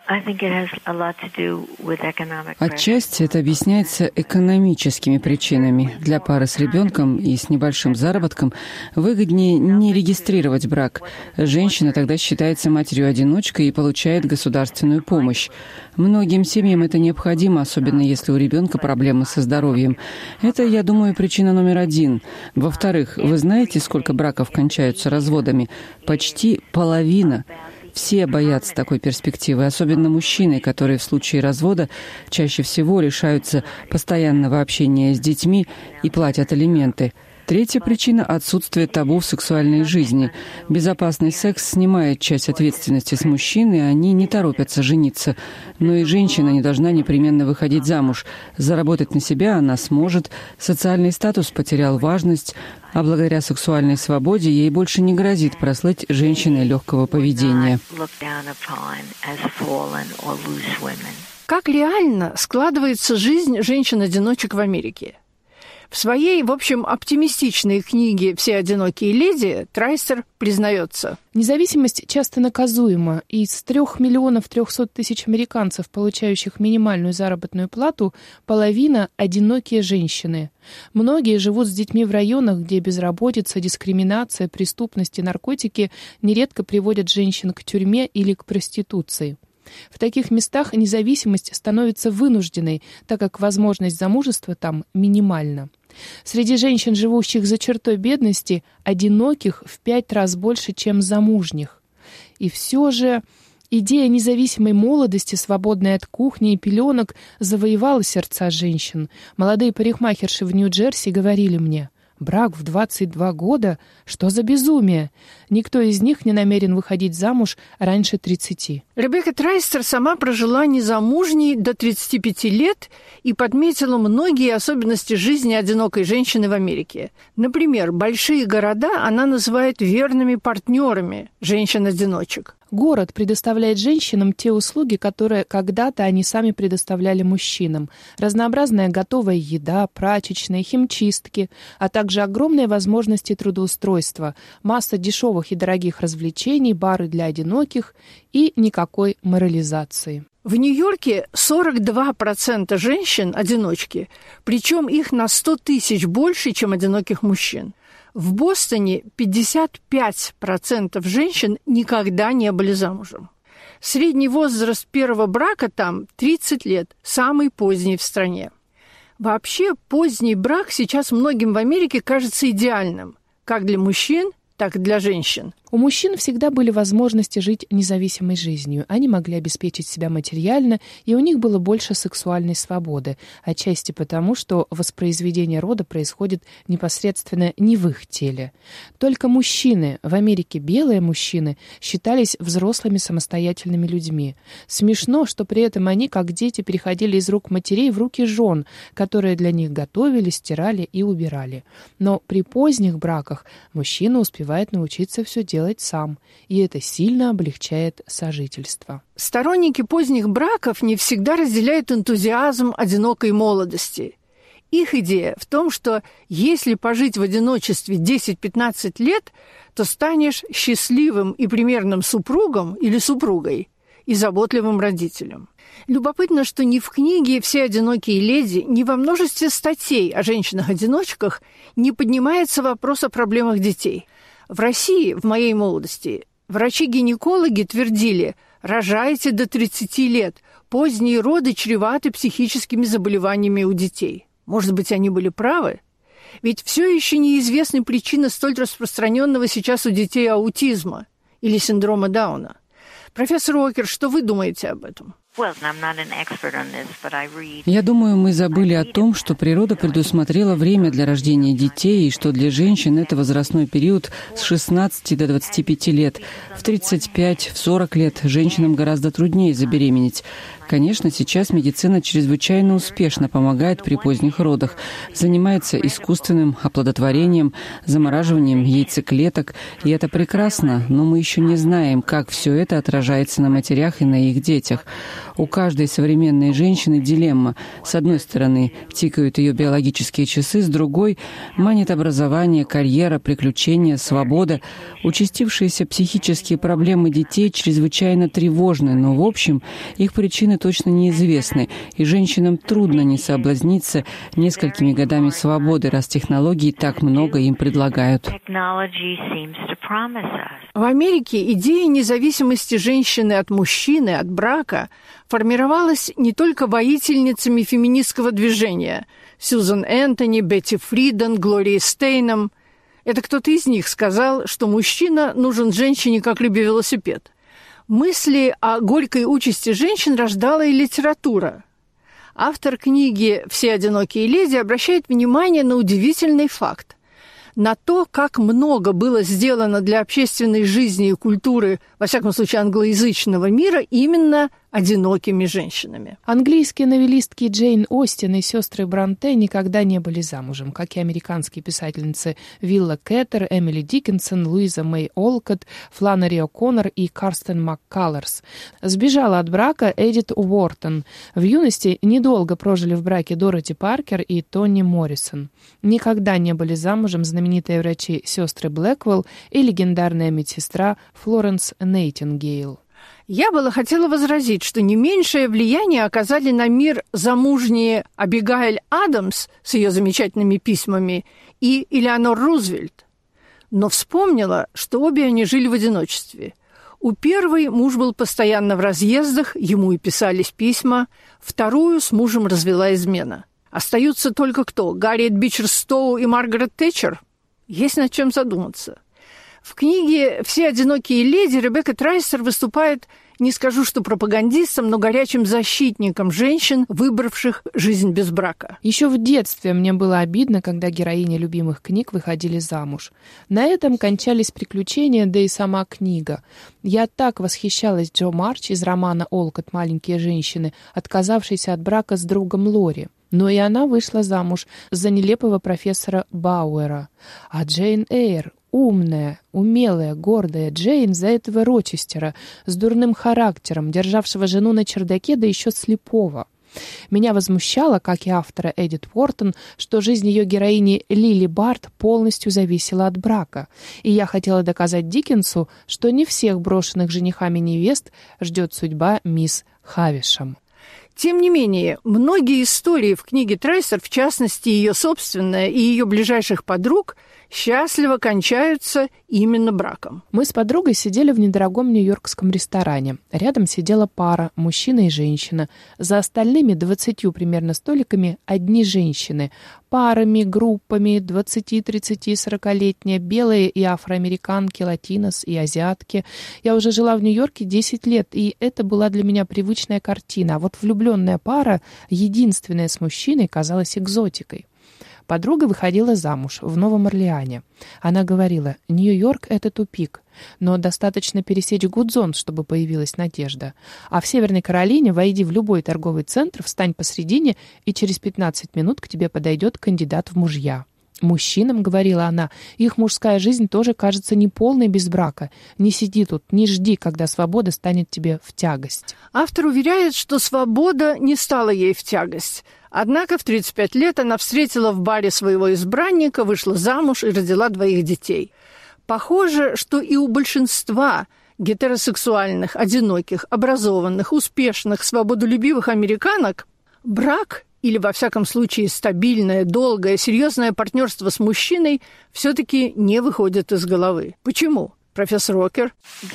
Отчасти это объясняется экономическими причинами. Для пары с ребенком и с небольшим заработком выгоднее не регистрировать брак. Женщина тогда считается матерью-одиночкой и получает государственную помощь. Многим семьям это необходимо, особенно если у ребенка проблемы со здоровьем. Это, я думаю, причина номер один. Во-вторых, вы знаете, сколько браков кончаются разводами? Почти половина. Все боятся такой перспективы, особенно мужчины, которые в случае развода чаще всего лишаются постоянного общения с детьми и платят алименты. Третья причина – отсутствие табу в сексуальной жизни. Безопасный секс снимает часть ответственности с мужчин, и они не торопятся жениться. Но и женщина не должна непременно выходить замуж. Заработать на себя она сможет. Социальный статус потерял важность, а благодаря сексуальной свободе ей больше не грозит прослыть женщиной легкого поведения. Как реально складывается жизнь женщин-одиночек в Америке? В своей, в общем, оптимистичной книге «Все одинокие леди» Трайстер признается. Независимость часто наказуема, и из трех миллионов трехсот тысяч американцев, получающих минимальную заработную плату, половина – одинокие женщины. Многие живут с детьми в районах, где безработица, дискриминация, преступность и наркотики нередко приводят женщин к тюрьме или к проституции. В таких местах независимость становится вынужденной, так как возможность замужества там минимальна. Среди женщин, живущих за чертой бедности, одиноких в пять раз больше, чем замужних. И все же идея независимой молодости, свободной от кухни и пеленок, завоевала сердца женщин. Молодые парикмахерши в Нью-Джерси говорили мне: Брак в двадцать два года? Что за безумие? Никто из них не намерен выходить замуж раньше тридцати. Ребекка Трайстер сама прожила незамужней до тридцати пяти лет и подметила многие особенности жизни одинокой женщины в Америке. Например, большие города она называет верными партнерами женщин-одиночек. Город предоставляет женщинам те услуги, которые когда-то они сами предоставляли мужчинам. Разнообразная готовая еда, прачечные, химчистки, а также огромные возможности трудоустройства, масса дешевых и дорогих развлечений, бары для одиноких и никакой морализации. В Нью-Йорке сорок два процента женщин-одиночки, причем их на сто тысяч больше, чем одиноких мужчин. В Бостоне пятьдесят пять процентов женщин никогда не были замужем. Средний возраст первого брака там тридцать лет, самый поздний в стране. Вообще, поздний брак сейчас многим в Америке кажется идеальным, как для мужчин, так и для женщин. У мужчин всегда были возможности жить независимой жизнью. Они могли обеспечить себя материально, и у них было больше сексуальной свободы, отчасти потому, что воспроизведение рода происходит непосредственно не в их теле. Только мужчины, в Америке белые мужчины, считались взрослыми самостоятельными людьми. Смешно, что при этом они, как дети, переходили из рук матерей в руки жен, которые для них готовили, стирали и убирали. Но при поздних браках мужчина успевает научиться все делать делать сам, и это сильно облегчает сожительство. Сторонники поздних браков не всегда разделяют энтузиазм одинокой молодости. Их идея в том, что если пожить в одиночестве десять-пятнадцать лет, то станешь счастливым и примерным супругом или супругой и заботливым родителем. Любопытно, что ни в книге «Все одинокие леди», ни во множестве статей о женщинах-одиночках не поднимается вопрос о проблемах детей. В России, в моей молодости, врачи-гинекологи твердили: рожайте до тридцати лет, поздние роды чреваты психическими заболеваниями у детей. Может быть, они были правы? Ведь все еще неизвестны причины столь распространенного сейчас у детей аутизма или синдрома Дауна. Профессор Уокер, что вы думаете об этом? Я думаю, мы забыли о том, что природа предусмотрела время для рождения детей, и что для женщин это возрастной период с шестнадцати до двадцати пяти лет. В тридцать пять, в сорок лет женщинам гораздо труднее забеременеть. Конечно, сейчас медицина чрезвычайно успешно помогает при поздних родах, занимается искусственным оплодотворением, замораживанием яйцеклеток, и это прекрасно, но мы еще не знаем, как все это отражается на матерях и на их детях. У каждой современной женщины дилемма. С одной стороны, тикают ее биологические часы, с другой — манит образование, карьера, приключения, свобода. Участившиеся психические проблемы детей чрезвычайно тревожны, но, в общем, их причины точно неизвестны, и женщинам трудно не соблазниться несколькими годами свободы, раз технологии так много им предлагают. В Америке идея независимости женщины от мужчины, от брака, формировалась не только воительницами феминистского движения – Сьюзан Энтони, Бетти Фриден, Глорией Стейном. Это кто-то из них сказал, что мужчина нужен женщине как рыбе велосипед. Мысли о горькой участи женщин рождала и литература. Автор книги «Все одинокие леди» обращает внимание на удивительный факт. На то, как много было сделано для общественной жизни и культуры, во всяком случае, англоязычного мира, именно одинокими женщинами. Английские новеллистки Джейн Остин и сестры Бронте никогда не были замужем, как и американские писательницы Вилла Кеттер, Эмили Диккенсон, Луиза Мэй Олкотт, Фланнери О'Коннор и Карстен МакКаллерс. Сбежала от брака Эдит Уортон. В юности недолго прожили в браке Дороти Паркер и Тони Моррисон. Никогда не были замужем знаменитые врачи сестры Блэквелл и легендарная медсестра Флоренс Нейтингейл. Я было хотела возразить, что не меньшее влияние оказали на мир замужние Абигайль Адамс с ее замечательными письмами и Элеонор Рузвельт. Но вспомнила, что обе они жили в одиночестве. У первой муж был постоянно в разъездах, ему и писались письма. Вторую с мужем развела измена. Остаются только кто? Гарриет Бичер Стоу и Маргарет Тэтчер? Есть над чем задуматься. В книге «Все одинокие леди» Ребекка Трайсер выступает, не скажу, что пропагандистом, но горячим защитником женщин, выбравших жизнь без брака. Еще в детстве мне было обидно, когда героини любимых книг выходили замуж. На этом кончались приключения, да и сама книга. Я так восхищалась Джо Марч из романа «Олкот. Маленькие женщины», отказавшейся от брака с другом Лори. Но и она вышла замуж за нелепого профессора Бауэра. А Джейн Эйр, умная, умелая, гордая Джейн за этого Рочестера, с дурным характером, державшего жену на чердаке, да еще слепого. Меня возмущало, как и автора Эдит Уортон, что жизнь ее героини Лили Барт полностью зависела от брака. И я хотела доказать Диккенсу, что не всех брошенных женихами невест ждет судьба мисс Хавишам. Тем не менее, многие истории в книге Трайсер, в частности ее собственная и ее ближайших подруг, счастливо кончаются именно браком. Мы с подругой сидели в недорогом нью-йоркском ресторане. Рядом сидела пара, мужчина и женщина. За остальными двадцатью примерно столиками одни женщины. Парами, группами, двадцати, тридцати, сорокалетние, белые и афроамериканки, латинос и азиатки. Я уже жила в Нью-Йорке десять лет, и это была для меня привычная картина. А вот влюбленная пара, единственная с мужчиной, казалась экзотикой. Подруга выходила замуж в Новом Орлеане. Она говорила: «Нью-Йорк — это тупик, но достаточно пересечь Гудзон, чтобы появилась надежда. А в Северной Каролине войди в любой торговый центр, встань посредине, и через пятнадцать минут к тебе подойдет кандидат в мужья». Мужчинам, говорила она, их мужская жизнь тоже кажется неполной без брака. Не сиди тут, не жди, когда свобода станет тебе в тягость. Автор уверяет, что свобода не стала ей в тягость. Однако в тридцать пять лет она встретила в баре своего избранника, вышла замуж и родила двоих детей. Похоже, что и у большинства гетеросексуальных, одиноких, образованных, успешных, свободолюбивых американок брак или, во всяком случае, стабильное, долгое, серьезное партнерство с мужчиной все-таки не выходит из головы. Почему? Профессор Окер.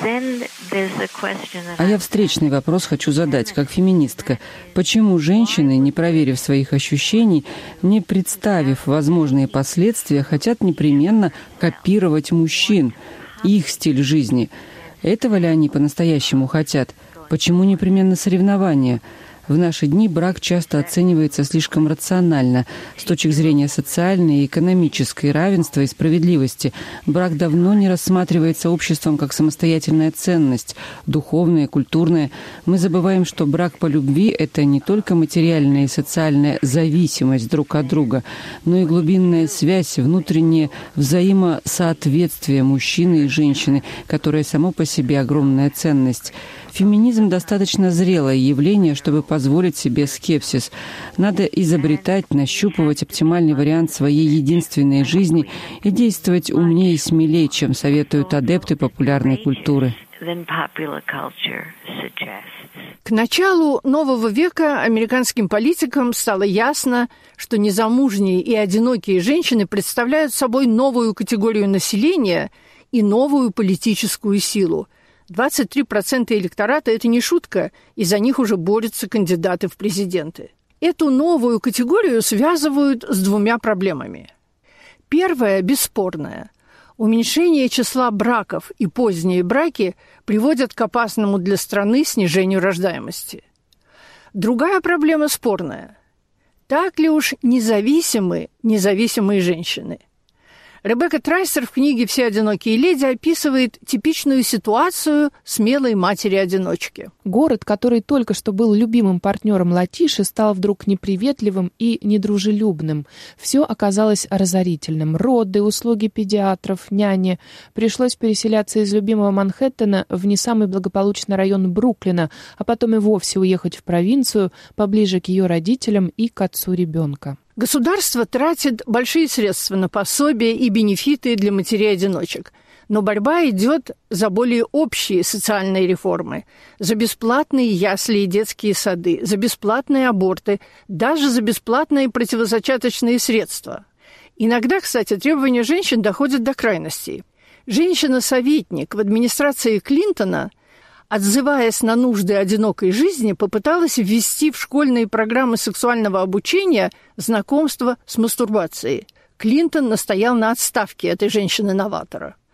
А я встречный вопрос хочу задать, как феминистка. Почему женщины, не проверив своих ощущений, не представив возможные последствия, хотят непременно копировать мужчин, их стиль жизни? Этого ли они по-настоящему хотят? Почему непременно соревнования? В наши дни брак часто оценивается слишком рационально. С точки зрения социальной и экономической равенства и справедливости брак давно не рассматривается обществом как самостоятельная ценность, духовная, культурная. Мы забываем, что брак по любви – это не только материальная и социальная зависимость друг от друга, но и глубинная связь, внутреннее взаимосоответствие мужчины и женщины, которое само по себе огромная ценность. Феминизм достаточно зрелое явление, чтобы позволить себе скепсис. Надо изобретать, нащупывать оптимальный вариант своей единственной жизни и действовать умнее и смелее, чем советуют адепты популярной культуры. К началу нового века американским политикам стало ясно, что незамужние и одинокие женщины представляют собой новую категорию населения и новую политическую силу. двадцать три процента электората – это не шутка, и за них уже борются кандидаты в президенты. Эту новую категорию связывают с двумя проблемами. Первая – бесспорная. Уменьшение числа браков и поздние браки приводят к опасному для страны снижению рождаемости. Другая проблема спорная. Так ли уж независимы независимые женщины? Ребекка Трайсер в книге «Все одинокие леди» описывает типичную ситуацию смелой матери-одиночки. Город, который только что был любимым партнером Латиши, стал вдруг неприветливым и недружелюбным. Все оказалось разорительным. Роды, услуги педиатров, няни. Пришлось переселяться из любимого Манхэттена в не самый благополучный район Бруклина, а потом и вовсе уехать в провинцию, поближе к ее родителям и к отцу ребенка. Государство тратит большие средства на пособия и бенефиты для матерей-одиночек, но борьба идет за более общие социальные реформы, за бесплатные ясли и детские сады, за бесплатные аборты, даже за бесплатные противозачаточные средства. Иногда, кстати, требования женщин доходят до крайностей. Женщина-советник в администрации Клинтона, отзываясь на нужды одинокой жизни, попыталась ввести в школьные программы сексуального обучения знакомство с мастурбацией. Клинтон настоял на отставке этой женщины-новатора.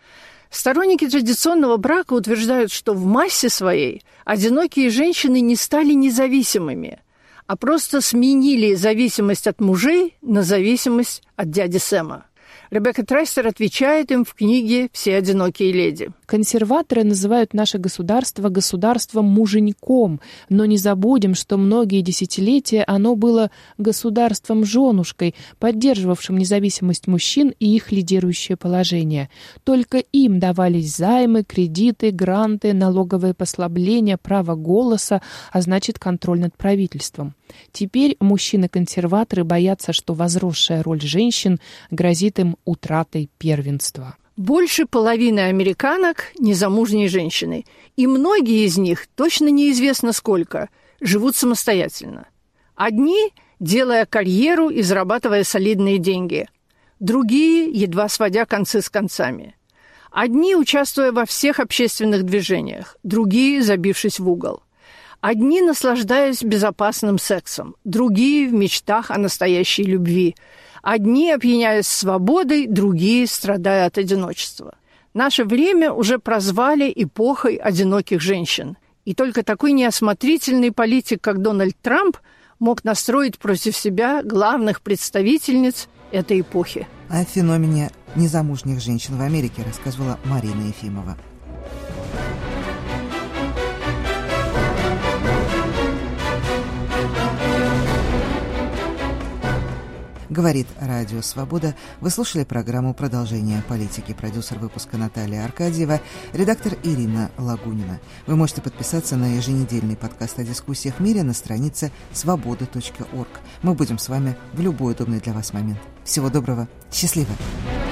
Сторонники традиционного брака утверждают, что в массе своей одинокие женщины не стали независимыми, а просто сменили зависимость от мужей на зависимость от дяди Сэма. Ребекка Трайстер отвечает им в книге «Все одинокие леди». Консерваторы называют наше государство государством-муженьком, но не забудем, что многие десятилетия оно было государством-женушкой, поддерживавшим независимость мужчин и их лидирующее положение. Только им давались займы, кредиты, гранты, налоговые послабления, право голоса, а значит контроль над правительством. Теперь мужчины-консерваторы боятся, что возросшая роль женщин грозит им утратой первенства. Больше половины американок – незамужние женщины, и многие из них, точно неизвестно сколько, живут самостоятельно. Одни – делая карьеру и зарабатывая солидные деньги, другие – едва сводя концы с концами. Одни – участвуя во всех общественных движениях, другие – забившись в угол. Одни наслаждаясь безопасным сексом, другие в мечтах о настоящей любви. Одни опьяняясь свободой, другие страдая от одиночества. Наше время уже прозвали эпохой одиноких женщин. И только такой неосмотрительный политик, как Дональд Трамп, мог настроить против себя главных представительниц этой эпохи. О феномене незамужних женщин в Америке рассказывала Марина Ефимова. Говорит Радио Свобода. Вы слушали программу «Продолжение политики». Продюсер выпуска Наталья Аркадьева, редактор Ирина Лагунина. Вы можете подписаться на еженедельный подкаст о дискуссиях в мире на странице свобода точка орг. Мы будем с вами в любой удобный для вас момент. Всего доброго. Счастливо.